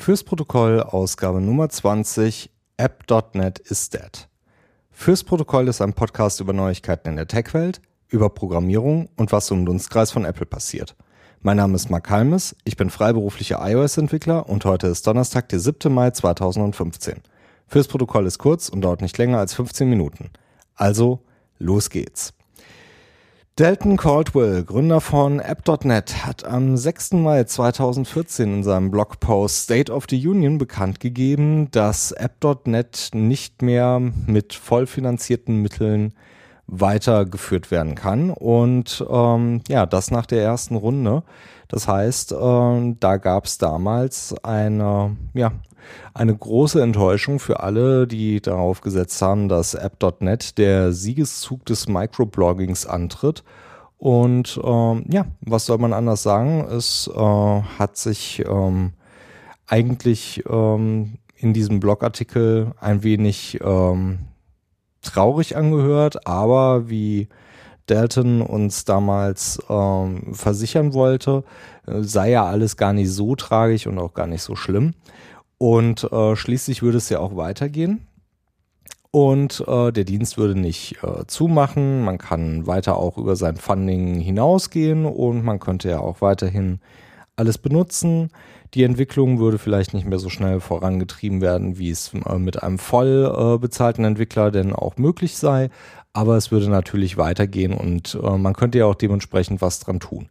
Fürs Protokoll Ausgabe Nummer 20, App.NET is dead. Fürs Protokoll ist ein Podcast über Neuigkeiten in der Tech-Welt, über Programmierung und was so im Dunstkreis von Apple passiert. Mein Name ist Mark Halmes, ich bin freiberuflicher iOS-Entwickler und heute ist Donnerstag, der 7. Mai 2015. Fürs Protokoll ist kurz und dauert nicht länger als 15 Minuten. Also, los geht's. Dalton Caldwell, Gründer von App.NET, hat am 6. Mai 2014 in seinem Blogpost State of the Union bekannt gegeben, dass App.NET nicht mehr mit vollfinanzierten Mitteln weitergeführt werden kann und das nach der ersten Runde. Das heißt, da gab es damals eine große Enttäuschung für alle, die darauf gesetzt haben, dass App.NET der Siegeszug des Microbloggings antritt. Und was soll man anders sagen? Es hat sich eigentlich in diesem Blogartikel ein wenig traurig angehört, aber wie Dalton uns damals versichern wollte, sei ja alles gar nicht so tragisch und auch gar nicht so schlimm. Und schließlich würde es ja auch weitergehen und der Dienst würde nicht zumachen. Man kann weiter auch über sein Funding hinausgehen und man könnte ja auch weiterhin alles benutzen. Die Entwicklung würde vielleicht nicht mehr so schnell vorangetrieben werden, wie es mit einem voll bezahlten Entwickler denn auch möglich sei. Aber es würde natürlich weitergehen und man könnte ja auch dementsprechend was dran tun.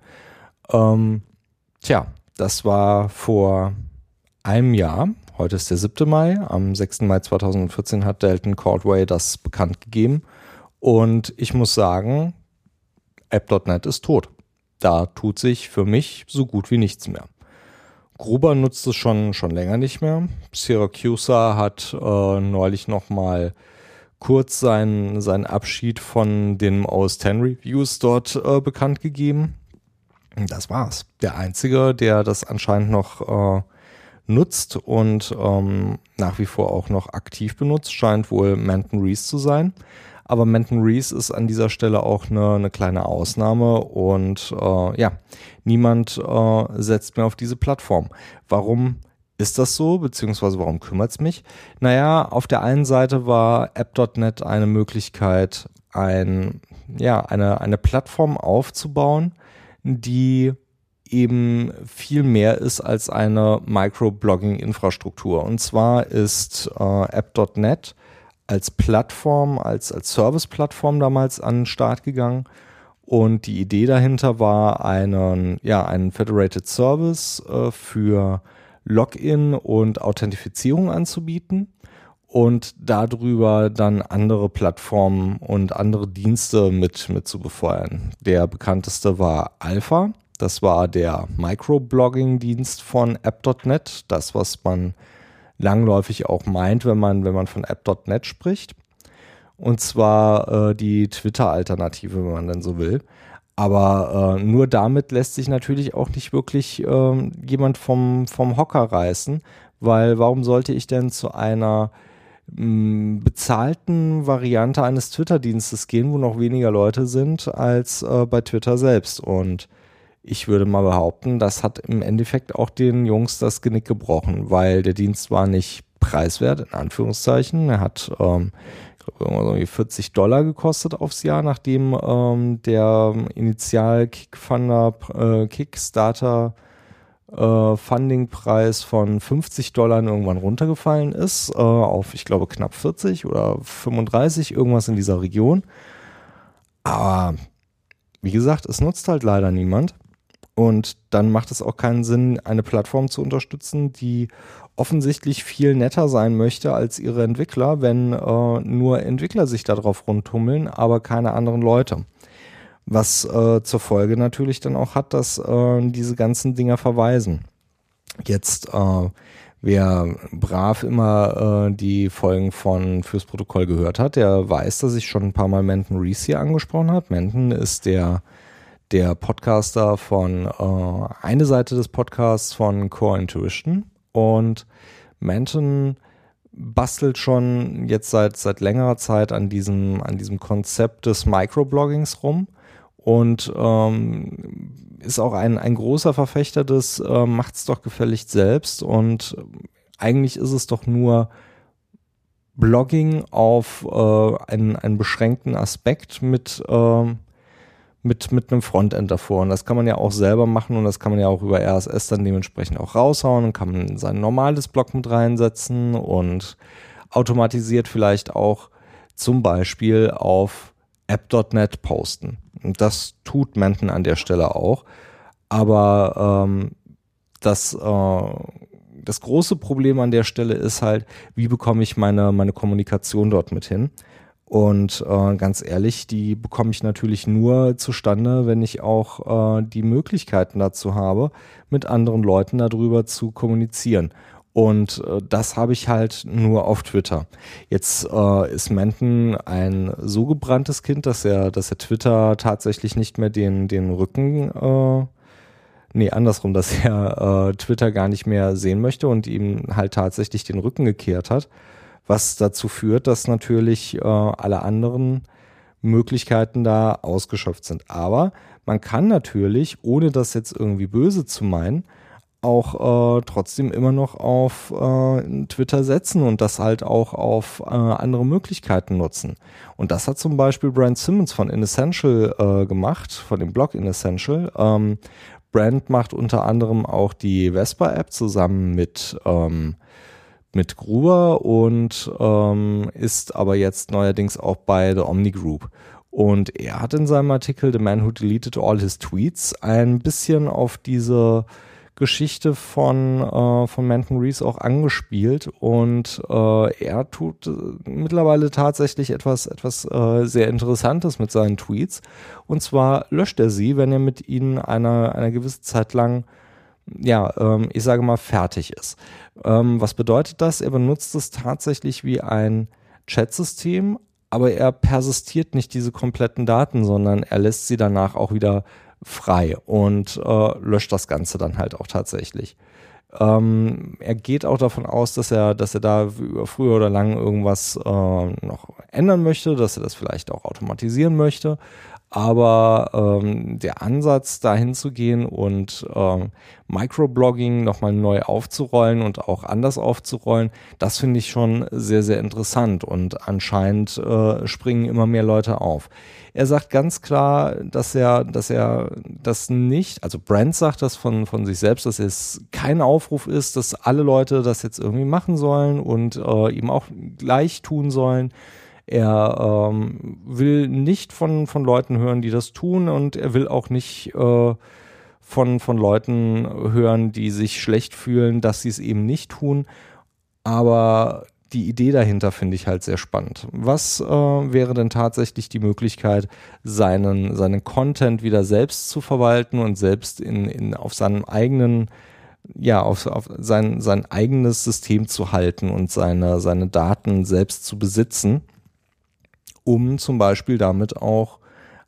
Das war vor einem Jahr. Heute ist der 7. Mai. Am 6. Mai 2014 hat Dalton Caldwell das bekannt gegeben. Und ich muss sagen, App.NET ist tot. Da tut sich für mich so gut wie nichts mehr. Gruber nutzt es schon länger nicht mehr. Siracusa hat neulich nochmal kurz seinen Abschied von den OS X Reviews dort bekannt gegeben. Das war's. Der Einzige, der das anscheinend noch nutzt und nach wie vor auch noch aktiv benutzt, scheint wohl Manton Rees zu sein. Aber Manton Rees ist an dieser Stelle auch eine kleine Ausnahme und niemand setzt mehr auf diese Plattform. Warum ist das so, beziehungsweise warum kümmert es mich? Naja, auf der einen Seite war App.NET eine Möglichkeit, eine Plattform aufzubauen, die eben viel mehr ist als eine Microblogging-Infrastruktur. Und zwar ist App.NET als Plattform, als Service-Plattform damals an den Start gegangen. Und die Idee dahinter war, einen Federated Service für Login und Authentifizierung anzubieten und darüber dann andere Plattformen und andere Dienste mit zu befeuern. Der bekannteste war Alpha. Das war der Microblogging-Dienst von App.NET. Das, was man langläufig auch meint, wenn man von App.NET spricht. Und zwar die Twitter-Alternative, wenn man denn so will. Aber nur damit lässt sich natürlich auch nicht wirklich jemand vom Hocker reißen, weil warum sollte ich denn zu einer bezahlten Variante eines Twitter-Dienstes gehen, wo noch weniger Leute sind als bei Twitter selbst? Und ich würde mal behaupten, das hat im Endeffekt auch den Jungs das Genick gebrochen, weil der Dienst war nicht preiswert, in Anführungszeichen. Er hat irgendwie $40 gekostet aufs Jahr, nachdem der Initial-Kickstarter Funding-Preis von $50 irgendwann runtergefallen ist, auf, ich glaube, knapp 40 oder 35, irgendwas in dieser Region. Aber wie gesagt, es nutzt halt leider niemand. Und dann macht es auch keinen Sinn, eine Plattform zu unterstützen, die offensichtlich viel netter sein möchte als ihre Entwickler, wenn nur Entwickler sich darauf rundtummeln, aber keine anderen Leute. Was zur Folge natürlich dann auch hat, dass diese ganzen Dinger verweisen. Jetzt, wer brav immer die Folgen von Fürs Protokoll gehört hat, der weiß, dass ich schon ein paar Mal Manton Rees hier angesprochen habe. Manton ist der Podcaster von eine Seite des Podcasts von Core Intuition, und Manton bastelt schon jetzt seit längerer Zeit an diesem Konzept des Microbloggings rum und ist auch ein großer Verfechter des macht's doch gefälligst selbst, und eigentlich ist es doch nur Blogging auf einen beschränkten Aspekt mit einem Frontend davor. Und das kann man ja auch selber machen, und das kann man ja auch über RSS dann dementsprechend auch raushauen und kann man sein normales Blog mit reinsetzen und automatisiert vielleicht auch zum Beispiel auf app.net posten. Und das tut Menton an der Stelle auch. Aber das große Problem an der Stelle ist halt, wie bekomme ich meine Kommunikation dort mit hin? Und ganz ehrlich, die bekomme ich natürlich nur zustande, wenn ich auch die Möglichkeiten dazu habe, mit anderen Leuten darüber zu kommunizieren. Und das habe ich halt nur auf Twitter. Jetzt ist Menton ein so gebranntes Kind, dass er Twitter tatsächlich nicht mehr den Rücken, andersrum, dass er Twitter gar nicht mehr sehen möchte und ihm halt tatsächlich den Rücken gekehrt hat. Was dazu führt, dass natürlich alle anderen Möglichkeiten da ausgeschöpft sind. Aber man kann natürlich, ohne das jetzt irgendwie böse zu meinen, auch trotzdem immer noch auf Twitter setzen und das halt auch auf andere Möglichkeiten nutzen. Und das hat zum Beispiel Brand Simmons von InEssential gemacht, von dem Blog InEssential. Brand macht unter anderem auch die Vespa-App zusammen mit Gruber und ist aber jetzt neuerdings auch bei The Omni Group. Und er hat in seinem Artikel The Man Who Deleted All His Tweets ein bisschen auf diese Geschichte von Menton Rees auch angespielt, und er tut mittlerweile tatsächlich etwas sehr Interessantes mit seinen Tweets, und zwar löscht er sie, wenn er mit ihnen einer gewissen Zeit lang, ich sage mal, fertig ist. Was bedeutet das? Er benutzt es tatsächlich wie ein Chatsystem, aber er persistiert nicht diese kompletten Daten, sondern er lässt sie danach auch wieder frei und löscht das Ganze dann halt auch tatsächlich. Er geht auch davon aus, dass er da früher oder lang irgendwas noch ändern möchte, dass er das vielleicht auch automatisieren möchte. Aber der Ansatz, dahin zu gehen und Microblogging nochmal neu aufzurollen und auch anders aufzurollen, das finde ich schon sehr, sehr interessant, und anscheinend springen immer mehr Leute auf. Er sagt ganz klar, dass er das nicht, also Brand sagt das von sich selbst, dass es kein Aufruf ist, dass alle Leute das jetzt irgendwie machen sollen und ihm auch gleich tun sollen. Er will nicht von Leuten hören, die das tun, und er will auch nicht von Leuten hören, die sich schlecht fühlen, dass sie es eben nicht tun. Aber die Idee dahinter finde ich halt sehr spannend. Was wäre denn tatsächlich die Möglichkeit, seinen Content wieder selbst zu verwalten und selbst auf seinem eigenen, auf sein eigenes System zu halten und seine Daten selbst zu besitzen, um zum Beispiel damit auch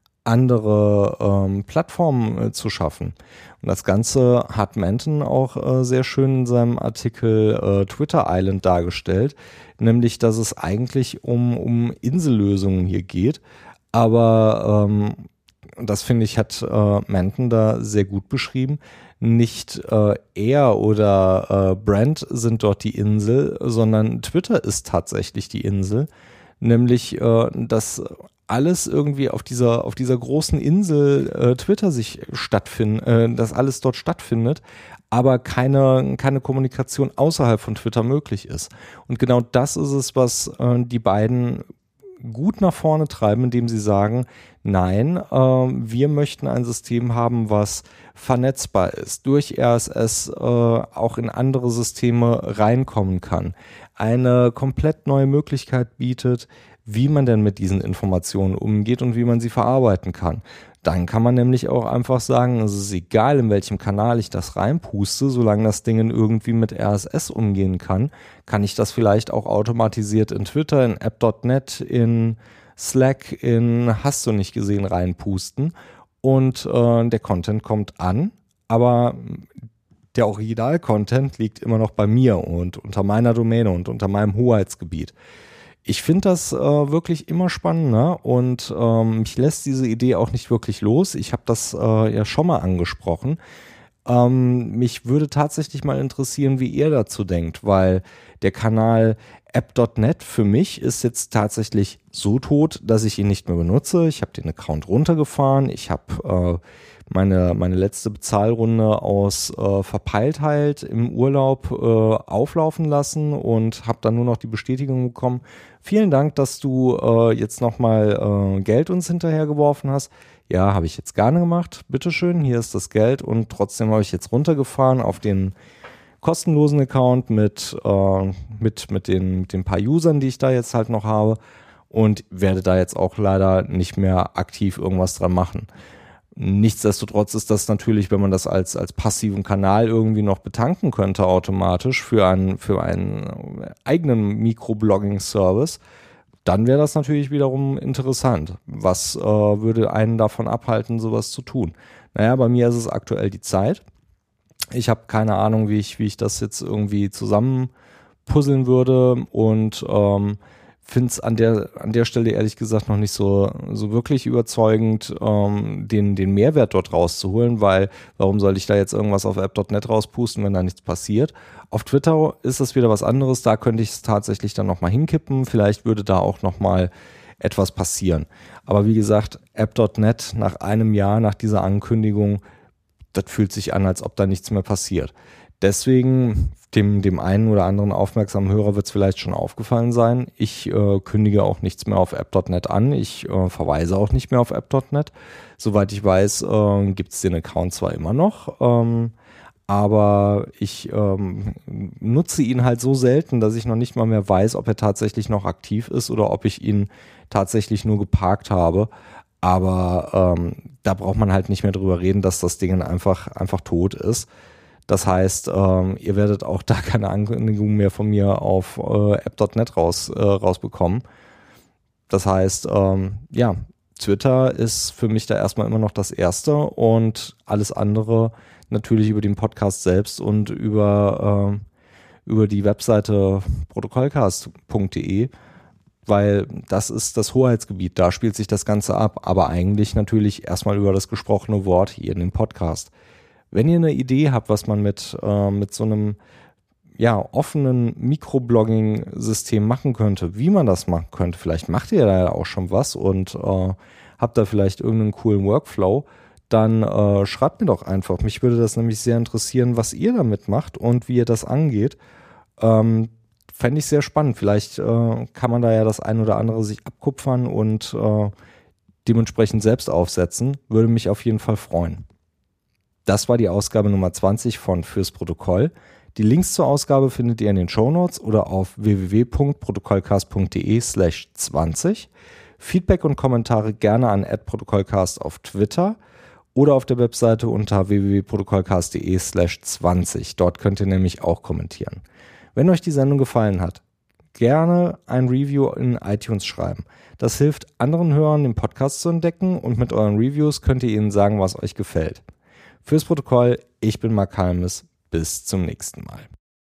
andere Plattformen zu schaffen. Und das Ganze hat Menton auch sehr schön in seinem Artikel Twitter Island dargestellt, nämlich, dass es eigentlich um Insellösungen hier geht, aber das finde ich, hat Menton da sehr gut beschrieben. Nicht er oder Brand sind dort die Insel, sondern Twitter ist tatsächlich die Insel, nämlich dass alles irgendwie auf dieser großen Insel Twitter dass alles dort stattfindet, aber keine Kommunikation außerhalb von Twitter möglich ist. Und genau das ist es, was die beiden gut nach vorne treiben, indem sie sagen, nein, wir möchten ein System haben, was vernetzbar ist, durch RSS auch in andere Systeme reinkommen kann, eine komplett neue Möglichkeit bietet, wie man denn mit diesen Informationen umgeht und wie man sie verarbeiten kann. Dann kann man nämlich auch einfach sagen, es ist egal, in welchem Kanal ich das reinpuste, solange das Ding irgendwie mit RSS umgehen kann ich das vielleicht auch automatisiert in Twitter, in app.net, in Slack, in hast du nicht gesehen reinpusten, und der Content kommt an, aber der Original-Content liegt immer noch bei mir und unter meiner Domäne und unter meinem Hoheitsgebiet. Ich finde das wirklich immer spannender und mich lässt diese Idee auch nicht wirklich los. Ich habe das ja schon mal angesprochen. Mich würde tatsächlich mal interessieren, wie ihr dazu denkt, weil der Kanal App.net für mich ist jetzt tatsächlich so tot, dass ich ihn nicht mehr benutze. Ich habe den Account runtergefahren. Ich habe meine letzte Bezahlrunde aus Verpeiltheit im Urlaub auflaufen lassen und habe dann nur noch die Bestätigung bekommen. Vielen Dank, dass du jetzt nochmal Geld uns hinterhergeworfen hast. Ja, habe ich jetzt gerne gemacht. Bitteschön, hier ist das Geld und trotzdem habe ich jetzt runtergefahren auf den kostenlosen Account mit den paar Usern, die ich da jetzt halt noch habe und werde da jetzt auch leider nicht mehr aktiv irgendwas dran machen. Nichtsdestotrotz ist das natürlich, wenn man das als passiven Kanal irgendwie noch betanken könnte automatisch für einen eigenen Mikroblogging-Service, dann wäre das natürlich wiederum interessant. Was würde einen davon abhalten, sowas zu tun? Naja, bei mir ist es aktuell die Zeit. Ich habe keine Ahnung, wie ich das jetzt irgendwie zusammenpuzzeln würde und finde es an der Stelle ehrlich gesagt noch nicht so wirklich überzeugend, den Mehrwert dort rauszuholen, weil warum soll ich da jetzt irgendwas auf app.net rauspusten, wenn da nichts passiert? Auf Twitter ist das wieder was anderes, da könnte ich es tatsächlich dann nochmal hinkippen, vielleicht würde da auch nochmal etwas passieren. Aber wie gesagt, app.net nach einem Jahr, nach dieser Ankündigung, das fühlt sich an, als ob da nichts mehr passiert. Deswegen, dem einen oder anderen aufmerksamen Hörer wird es vielleicht schon aufgefallen sein, ich kündige auch nichts mehr auf app.net an, ich verweise auch nicht mehr auf app.net. Soweit ich weiß, gibt es den Account zwar immer noch, aber ich nutze ihn halt so selten, dass ich noch nicht mal mehr weiß, ob er tatsächlich noch aktiv ist oder ob ich ihn tatsächlich nur geparkt habe. Aber da braucht man halt nicht mehr drüber reden, dass das Ding einfach tot ist. Das heißt, ihr werdet auch da keine Ankündigung mehr von mir auf app.net rausbekommen. Das heißt, ja, Twitter ist für mich da erstmal immer noch das Erste und alles andere natürlich über den Podcast selbst und über die Webseite protokollcast.de, weil das ist das Hoheitsgebiet, da spielt sich das Ganze ab, aber eigentlich natürlich erstmal über das gesprochene Wort hier in dem Podcast. Wenn ihr eine Idee habt, was man mit so einem offenen Mikroblogging-System machen könnte, wie man das machen könnte, vielleicht macht ihr da ja auch schon was und habt da vielleicht irgendeinen coolen Workflow, dann schreibt mir doch einfach. Mich würde das nämlich sehr interessieren, was ihr damit macht und wie ihr das angeht. Fände ich sehr spannend. Vielleicht kann man da ja das ein oder andere sich abkupfern und dementsprechend selbst aufsetzen. Würde mich auf jeden Fall freuen. Das war die Ausgabe Nummer 20 von Fürs Protokoll. Die Links zur Ausgabe findet ihr in den Shownotes oder auf www.protokollcast.de/20. Feedback und Kommentare gerne an @protokollcast auf Twitter oder auf der Webseite unter www.protokollcast.de/20. Dort könnt ihr nämlich auch kommentieren. Wenn euch die Sendung gefallen hat, gerne ein Review in iTunes schreiben. Das hilft anderen Hörern, den Podcast zu entdecken und mit euren Reviews könnt ihr ihnen sagen, was euch gefällt. Fürs Protokoll, ich bin Mark Halmes. Bis zum nächsten Mal.